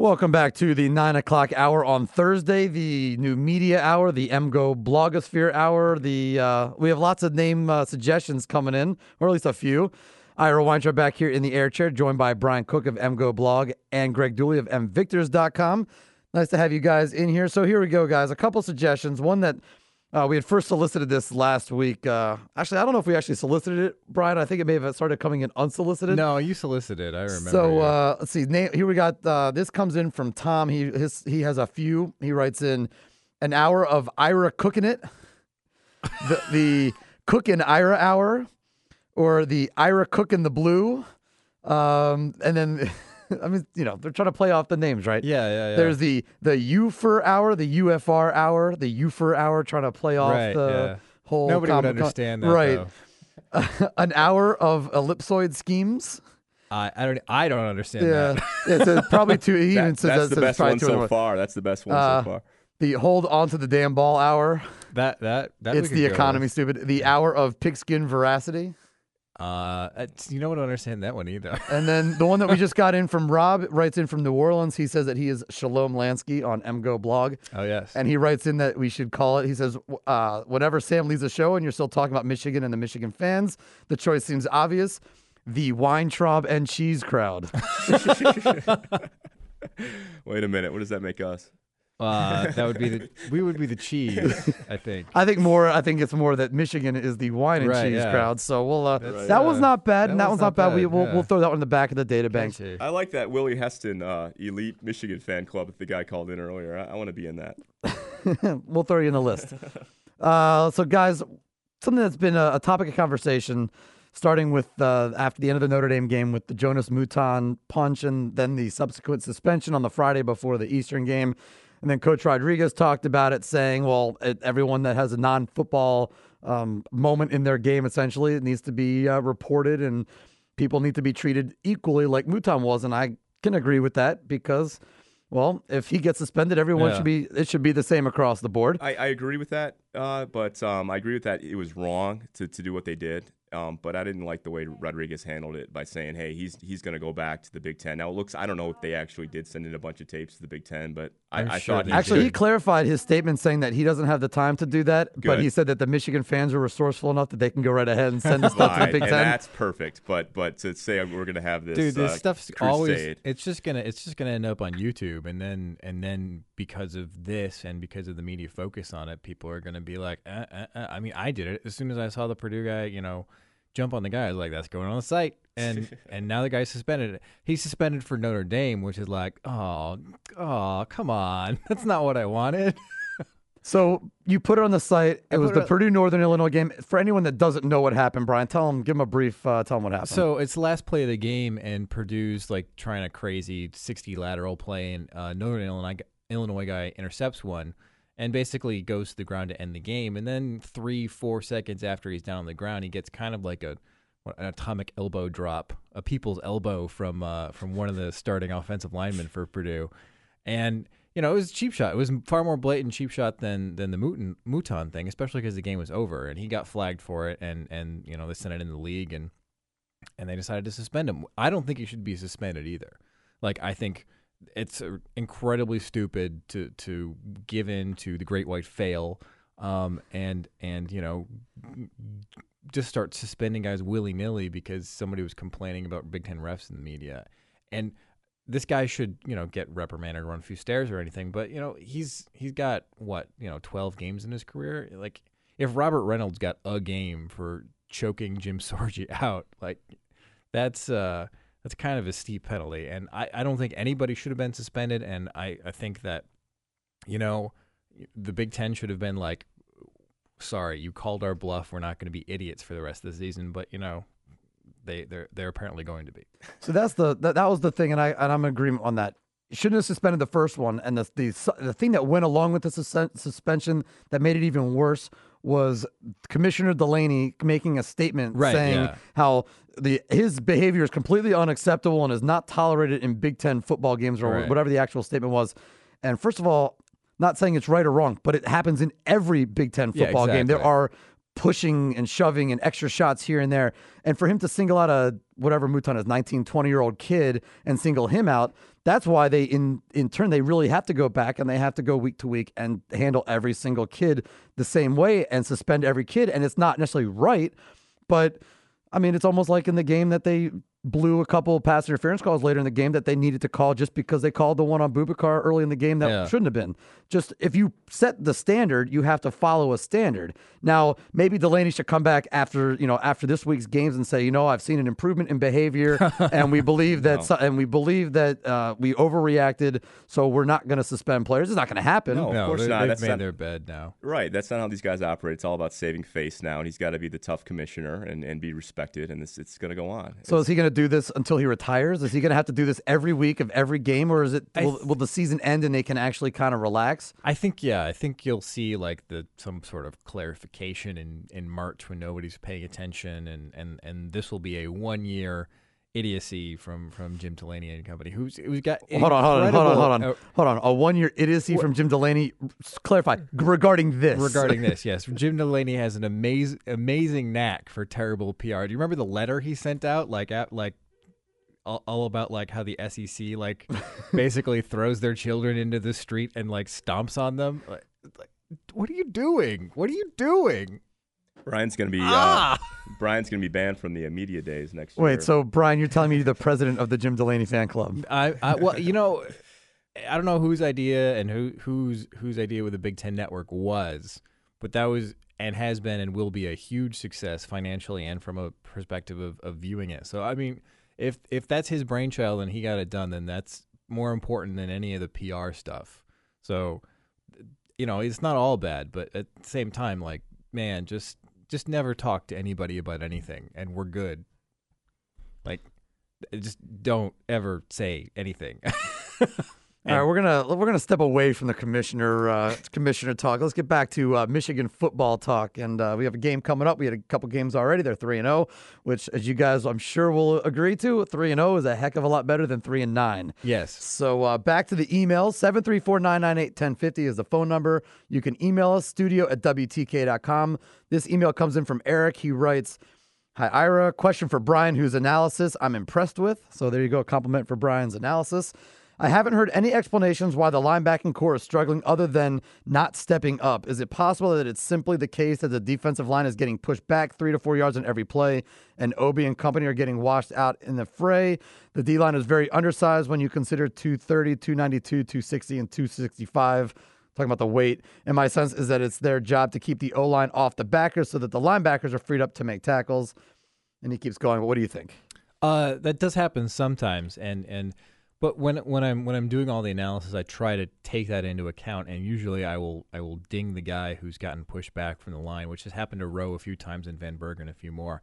Welcome back to the 9 o'clock hour on Thursday, the new media hour, the MGO blogosphere hour. We have lots of name suggestions coming in, or at least a few. Ira Weintraub back here in the air chair, joined by Brian Cook of MGO Blog and Greg Dooley of MVictors.com. Nice to have you guys in here. So here we go, guys. A couple suggestions. One that we had first solicited this last week. Actually, I don't know if we actually solicited it, Brian. I think it may have started coming in unsolicited. No, you solicited. I remember. So let's see. Here we got. This comes in from Tom. He has a few. He writes in an hour of Ira cooking it, the cooking Ira hour, or the Ira cooking the blue, and then. I mean, they're trying to play off the names, right? Yeah. There's the UFR hour, the UFR hour, the UFR hour, trying to play off the whole. Nobody would understand that, right? An hour of ellipsoid schemes. I don't understand that. Yeah, so probably two. He even says that's the best one so far. That's the best one so far. The hold on to the damn ball hour. That it's the economy stupid. The hour of pigskin veracity. You don't understand that one either. And then the one that we just got in from Rob writes in from New Orleans. He says that he is Shalom Lansky on MGO Blog. Oh, yes. And he writes in that we should call it. He says, whenever Sam leaves the show and you're still talking about Michigan and the Michigan fans, the choice seems obvious. The Weintraub and Cheese crowd. Wait a minute. What does that make us? That would be we would be the cheese, I think. I think it's more that Michigan is the wine and cheese crowd. So we'll that one's not bad, and that one's not bad. We'll throw that one in the back of the data bank. I like that Willie Heston elite Michigan fan club that the guy called in earlier. I want to be in that. We'll throw you in the list. So guys, something that's been a topic of conversation, starting with after the end of the Notre Dame game with the Jonas Mouton punch and then the subsequent suspension on the Friday before the Eastern game. And then Coach Rodriguez talked about it, saying, well, everyone that has a non-football moment in their game, essentially, it needs to be reported, and people need to be treated equally like Mouton was. And I can agree with that because, well, if he gets suspended, everyone should be the same across the board. I agree with that, but I agree with that it was wrong to do what they did. But I didn't like the way Rodriguez handled it by saying, hey, he's going to go back to the Big Ten. Now, I don't know if they actually did send in a bunch of tapes to the Big Ten, but I thought he clarified his statement saying that he doesn't have the time to do that, but he said that the Michigan fans are resourceful enough that they can go right ahead and send the stuff to the Big Ten. That's perfect, but to say we're going to have this dude, this stuff's crusade. Always it's just gonna end up on YouTube, and then because of this and because of the media focus on it, people are going to be like, I mean, I did it as soon as I saw the Purdue guy, jump on the guy. I was like, that's going on the site. And now the guy's suspended. He's suspended for Notre Dame, which is like, oh, come on. That's not what I wanted. So you put it on the site. It was the Purdue Northern Illinois game. For anyone that doesn't know what happened, Brian, give them a brief, tell them what happened. So it's the last play of the game, and Purdue's like trying a crazy 60 lateral play, and Northern Illinois guy intercepts one. And basically goes to the ground to end the game. And then 3-4 seconds after he's down on the ground, he gets kind of like an atomic elbow drop, a people's elbow from one of the starting offensive linemen for Purdue. And, it was a cheap shot. It was far more blatant cheap shot than the Mouton thing, especially because the game was over. And he got flagged for it, and they sent it in the league, and they decided to suspend him. I don't think he should be suspended either. Like, I think it's incredibly stupid to give in to the great white fail, and just start suspending guys willy-nilly because somebody was complaining about Big Ten refs in the media. And this guy should, get reprimanded or run a few stairs or anything. But, he's got, 12 games in his career? Like, if Robert Reynolds got a game for choking Jim Sorgi out, like, that's kind of a steep penalty. And I don't think anybody should have been suspended. And I think that, the Big Ten should have been like, sorry, you called our bluff. We're not going to be idiots for the rest of the season. But, they're apparently going to be. So that was the thing, and I'm in agreement on that. You shouldn't have suspended the first one, and the thing that went along with the suspension that made it even worse was Commissioner Delaney making a statement saying how his behavior is completely unacceptable and is not tolerated in Big Ten football games or whatever the actual statement was. And first of all, not saying it's right or wrong, but it happens in every Big Ten football game. There are pushing and shoving and extra shots here and there. And for him to single out a whatever Mouton is, 19, 20-year-old kid and single him out. That's why they, in turn, they really have to go back and they have to go week to week and handle every single kid the same way and suspend every kid. And it's not necessarily right, but I mean, it's almost like in the game that they blew a couple of pass interference calls later in the game that they needed to call just because they called the one on Boubacar early in the game that shouldn't have been. Just if you set the standard, you have to follow a standard. Now, maybe Delaney should come back after this week's games and say, I've seen an improvement in behavior, and we believe that we overreacted, so we're not going to suspend players. It's not going to happen. No, of course not. They've made their bed now. Right. That's not how these guys operate. It's all about saving face now, and he's got to be the tough commissioner and be respected, and it's going to go on. So is he going to do this until he retires? Is he going to have to do this every week of every game, or is it will the season end and they can actually kind of relax? I think you'll see like some sort of clarification in March when nobody's paying attention, and this will be a 1-year idiocy from Jim Delaney and company. Who's got hold on. A 1-year idiocy from Jim Delaney. Clarify regarding this. Regarding this, yes. Jim Delaney has an amazing knack for terrible PR. Do you remember the letter he sent out, all about like how the SEC like basically throws their children into the street and like stomps on them? Like, what are you doing? What are you doing? Brian's gonna be banned from the media days next year. Wait, so Brian, you're telling me you're the president of the Jim Delaney fan club? Well, I don't know whose idea and whose idea with the Big Ten Network was, but that was and has been and will be a huge success financially and from a perspective of viewing it. So I mean, if that's his brainchild and he got it done, then that's more important than any of the PR stuff. So it's not all bad, but at the same time, like, man, just never talk to anybody about anything, and we're good. Like, just don't ever say anything. All right, we're gonna step away from the commissioner talk. Let's get back to Michigan football talk, and we have a game coming up. We had a couple games already. They're 3-0, which, as you guys, I'm sure, will agree to. 3-0 is a heck of a lot better than 3-9. Yes. So back to the emails. 734-998-1050 is the phone number. You can email us, studio@wtk.com. This email comes in from Eric. He writes, "Hi, Ira. Question for Brian, whose analysis I'm impressed with." So there you go, a compliment for Brian's analysis. "I haven't heard any explanations why the linebacking core is struggling other than not stepping up. Is it possible that it's simply the case that the defensive line is getting pushed back 3 to 4 yards on every play, and Obi and company are getting washed out in the fray? The D-line is very undersized when you consider 230, 292, 260, and 265. Talking about the weight. And my sense is that it's their job to keep the O-line off the backers so that the linebackers are freed up to make tackles." And he keeps going. But what do you think? That does happen sometimes, But when I'm doing all the analysis, I try to take that into account, and usually I will ding the guy who's gotten pushed back from the line, which has happened to Rowe a few times and Van Bergen a few more.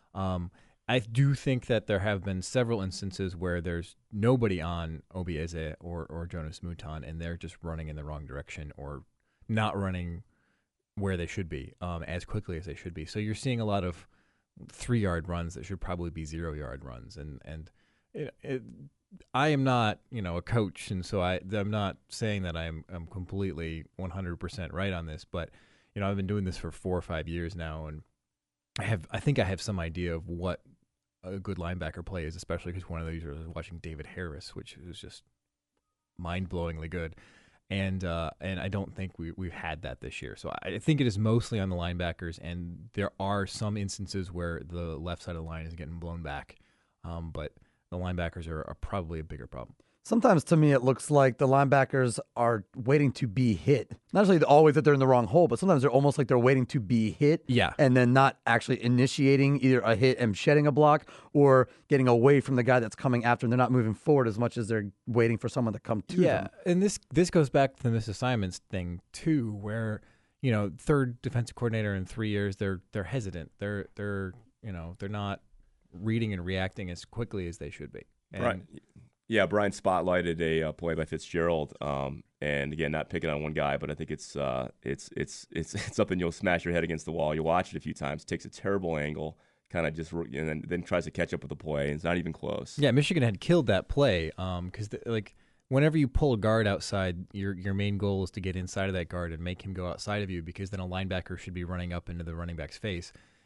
I do think that there have been several instances where there's nobody on Obi Eze or Jonas Mouton, and they're just running in the wrong direction or not running where they should be as quickly as they should be. So you're seeing a lot of 3-yard runs that should probably be 0-yard runs, and I am not, a coach, and so I'm not saying that I'm completely 100% right on this, but I've been doing this for 4 or 5 years now, and I think I have some idea of what a good linebacker play is, especially because one of these was watching David Harris, which was just mind-blowingly good, and I don't think we've had that this year. So I think it is mostly on the linebackers, and there are some instances where the left side of the line is getting blown back, but the linebackers are probably a bigger problem. Sometimes to me it looks like the linebackers are waiting to be hit. Not necessarily always that they're in the wrong hole, but sometimes they're almost like they're waiting to be hit. Yeah. And then not actually initiating either a hit and shedding a block or getting away from the guy that's coming after, and they're not moving forward as much as they're waiting for someone to come to them. Yeah, and this goes back to the misassignments thing too, where third defensive coordinator in 3 years, they're hesitant. They're not reading and reacting as quickly as they should be. And right. Yeah, Brian spotlighted a play by Fitzgerald, and again, not picking on one guy, but I think it's something you'll smash your head against the wall. You watch it a few times, takes a terrible angle, kind of just, and then tries to catch up with the play, and it's not even close. Yeah, Michigan had killed that play because whenever you pull a guard outside, your main goal is to get inside of that guard and make him go outside of you, because then a linebacker should be running up into the running back's face.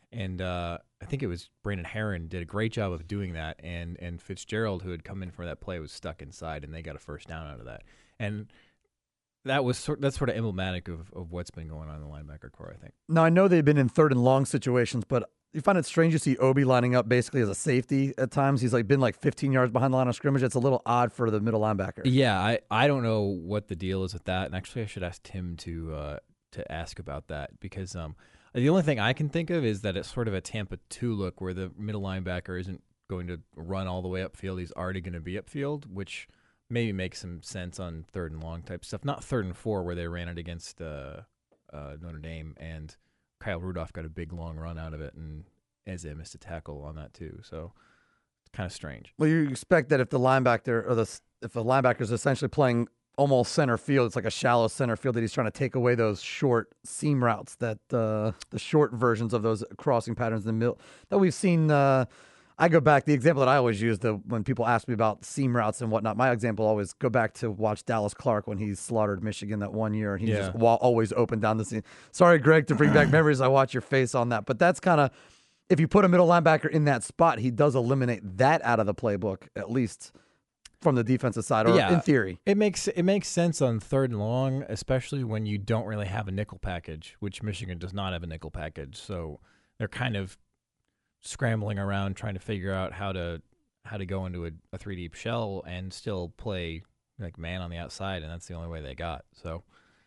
And I think it was Brandon Herron did a great job of doing that, and Fitzgerald, who had come in for that play, was stuck inside, and they got a first down out of that. And that's sort of emblematic of what's been going on in the linebacker core, I think. Now, I know they've been in third and long situations, but you find it strange to see Obi lining up basically as a safety at times. He's been 15 yards behind the line of scrimmage. It's a little odd for the middle linebacker. Yeah, I don't know what the deal is with that, and actually I should ask Tim to ask about that, because the only thing I can think of is that it's sort of a Tampa 2 look where the middle linebacker isn't going to run all the way upfield. He's already going to be upfield, which maybe makes some sense on third and long type stuff. Not 3rd and 4 where they ran it against Notre Dame, and Kyle Rudolph got a big long run out of it, and Eze missed a tackle on that too. So it's kind of strange. Well, you expect that if the linebacker if the linebacker is essentially playing almost center field, it's like a shallow center field, that he's trying to take away those short seam routes, that the short versions of those crossing patterns in the middle that we've seen. I go back, the example that I always use when people ask me about seam routes and whatnot, my example always go back to watch Dallas Clark when he slaughtered Michigan that one year, and he just always opened down the seam. Sorry, Greg, to bring back memories. I watch your face on that. But that's kind of, if you put a middle linebacker in that spot, he does eliminate that out of the playbook, at least from the defensive side, or in theory. It makes sense on 3rd and long, especially when you don't really have a nickel package, which Michigan does not have a nickel package. So they're kind of scrambling around trying to figure out how to go into a 3 deep shell and still play like man on the outside, and that's the only way they got. So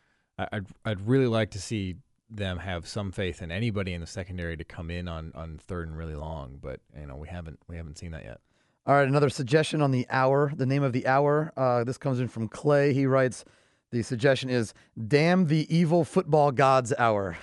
I'd really like to see them have some faith in anybody in the secondary to come in on 3rd and really long, but we haven't seen that yet. All right, another suggestion on the hour, the name of the hour. This comes in from Clay. He writes, the suggestion is, "Damn the evil football gods hour."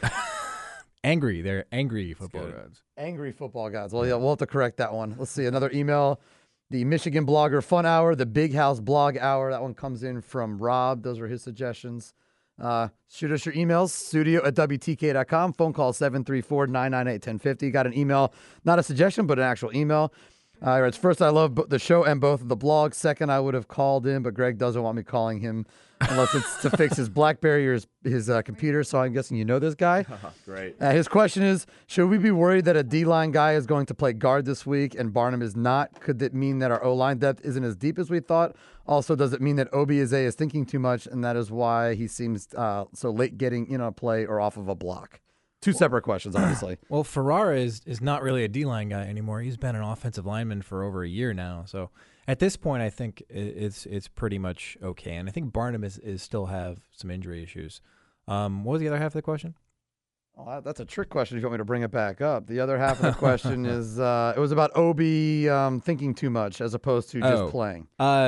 They're angry football gods. Angry football gods. Well, yeah, we'll have to correct that one. Let's see, another email. The Michigan Blogger Fun Hour, the Big House Blog Hour. That one comes in from Rob. Those are his suggestions. Shoot us your emails, studio@WTK.com. Phone call 734-998-1050. Got an email, not a suggestion, but an actual email. It's first, I love the show and both of the blogs. Second, I would have called in, but Greg doesn't want me calling him unless it's to fix his BlackBerry or his computer. So I'm guessing you know this guy. Great. His question is, should we be worried that a D-line guy is going to play guard this week and Barnum is not? Could that mean that our O-line depth isn't as deep as we thought? Also, does it mean that Obieze is thinking too much, and that is why he seems so late getting in on a play or off of a block? Two separate questions, obviously. Well, Ferrara is not really a D-line guy anymore. He's been an offensive lineman for over a year now. So at this point, I think it's pretty much okay. And I think Barnum is still have some injury issues. What was the other half of the question? Oh, that's a trick question if you want me to bring it back up. The other half of the question is, it was about Obi thinking too much as opposed to just playing.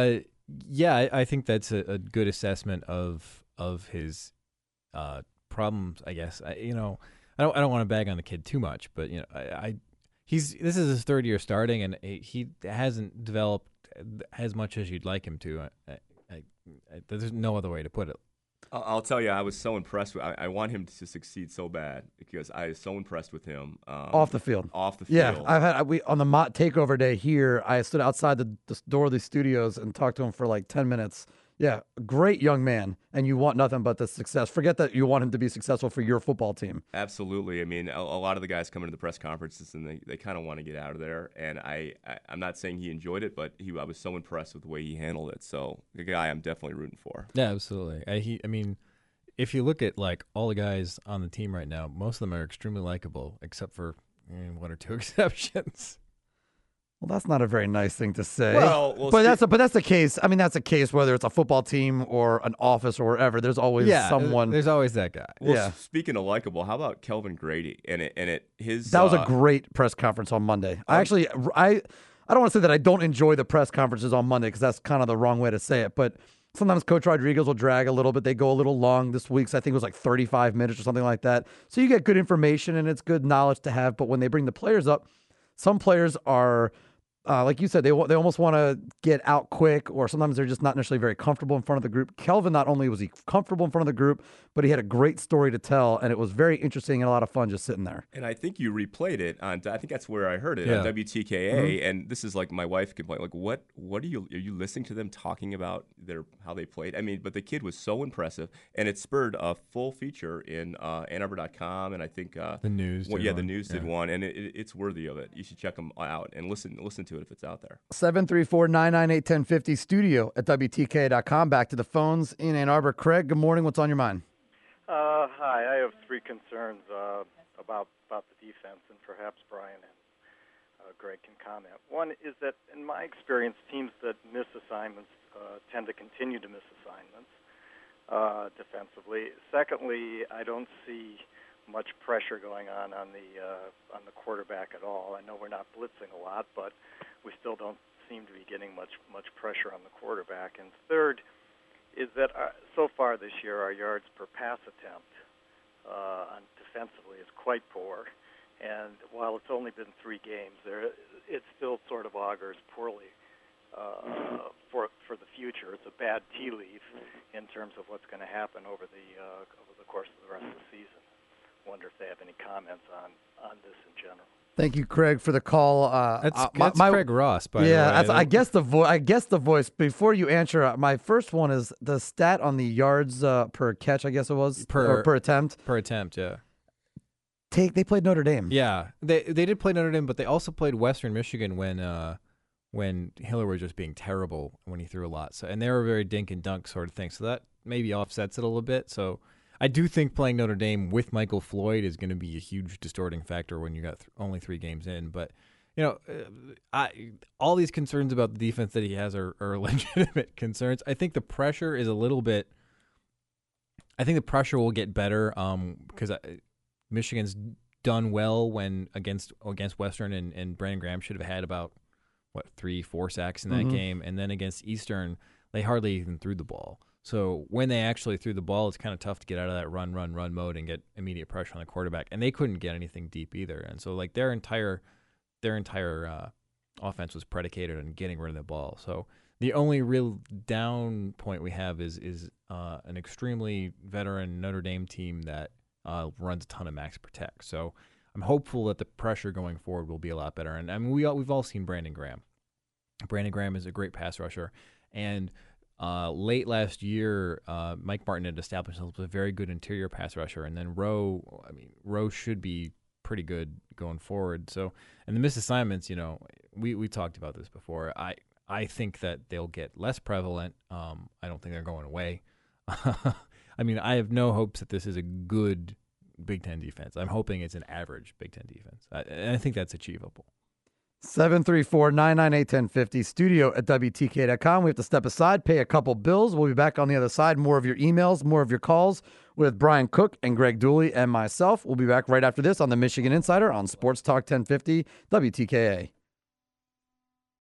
Yeah, I think that's a good assessment of his problems, I guess. I don't want to bag on the kid too much, but this is his 3rd year starting, and he hasn't developed as much as you'd like him to. There's no other way to put it. I'll tell you, I was so impressed with. I want him to succeed so bad because I was so impressed with him off the field. Yeah, on the Mott takeover day here, I stood outside the door of the studios and talked to him for like 10 minutes. Yeah, great young man, and you want nothing but the success. Forget that you want him to be successful for your football team. Absolutely. I mean, a lot of the guys come into the press conferences and they kind of want to get out of there. And I'm not saying he enjoyed it, but I was so impressed with the way he handled it. So the guy I'm definitely rooting for. Yeah, absolutely. I mean, if you look at like all the guys on the team right now, most of them are extremely likable, except for 1 or 2 exceptions. Well, that's not a very nice thing to say. But that's the case. I mean, that's the case whether it's a football team or an office or wherever. There's always someone. There's always that guy. Well, speaking of likable, how about Kelvin Grady? That was a great press conference on Monday. I don't want to say that I don't enjoy the press conferences on Monday because that's kind of the wrong way to say it. But sometimes Coach Rodriguez will drag a little bit. They go a little long. This week's, I think, was like 35 minutes or something like that. So you get good information and it's good knowledge to have. But when they bring the players up, some players are like you said, they almost want to get out quick, or sometimes they're just not necessarily very comfortable in front of the group. Kelvin, not only was he comfortable in front of the group, but he had a great story to tell, and it was very interesting and a lot of fun just sitting there. And I think you replayed it on. I think that's where I heard it on WTKA. Mm-hmm. And this is like my wife complained, like, what are you listening to them talking about how they played? I mean, but the kid was so impressive, and it spurred a full feature in AnnArbor.com, and I think the news. the news did one, and it's worthy of it. You should check them out and listen to it if it's out there. 734-998-1050 studio at WTK.com. Back to the phones in Ann Arbor. Craig, good morning. What's on your mind? Hi, I have three concerns about the defense, and perhaps Brian and Greg can comment. One is that, in my experience, teams that miss assignments tend to continue to miss assignments defensively. Secondly, I don't see much pressure going on the quarterback at all. I know we're not blitzing a lot, but we still don't seem to be getting much pressure on the quarterback. And third is that so far this year, our yards per pass attempt on defensively is quite poor. And while it's only been 3 games, it still sort of augurs poorly for the future. It's a bad tea leaf in terms of what's going to happen over the course of the rest of the season. Wonder if they have any comments on this in general. Thank you, Craig, for the call. That's Craig Ross, by the way. I guess the voice. Before you answer, my first one is the stat on the yards per catch. I guess it was per attempt. Per attempt, yeah. They played Notre Dame. Yeah, they did play Notre Dame, but they also played Western Michigan when Hiller was just being terrible when he threw a lot. So, and they were a very dink and dunk sort of thing. So that maybe offsets it a little bit. So I do think playing Notre Dame with Michael Floyd is going to be a huge distorting factor when you got only 3 games in. But all these concerns about the defense that he has are legitimate concerns. I think the pressure is a little bit. I think the pressure will get better because Michigan's done well when against Western, and Brandon Graham should have had about 3-4 sacks in that game, and then against Eastern they hardly even threw the ball. So when they actually threw the ball, it's kind of tough to get out of that run mode and get immediate pressure on the quarterback. And they couldn't get anything deep either. And so like their entire offense was predicated on getting rid of the ball. So the only real down point we have is an extremely veteran Notre Dame team that runs a ton of max protect. So I'm hopeful that the pressure going forward will be a lot better. And I mean, we've all seen Brandon Graham. Brandon Graham is a great pass rusher, and late last year, Mike Martin had established himself as a very good interior pass rusher, and then Rowe should be pretty good going forward. So, and the missed assignments, we talked about this before. I think that they'll get less prevalent. I don't think they're going away. I mean, I have no hopes that this is a good Big Ten defense. I'm hoping it's an average Big Ten defense. I think that's achievable. 734-998-1050, studio at WTK.com. We have to step aside, pay a couple bills. We'll be back on the other side. More of your emails, more of your calls with Brian Cook and Greg Dooley and myself. We'll be back right after this on the Michigan Insider on Sports Talk 1050 WTKA.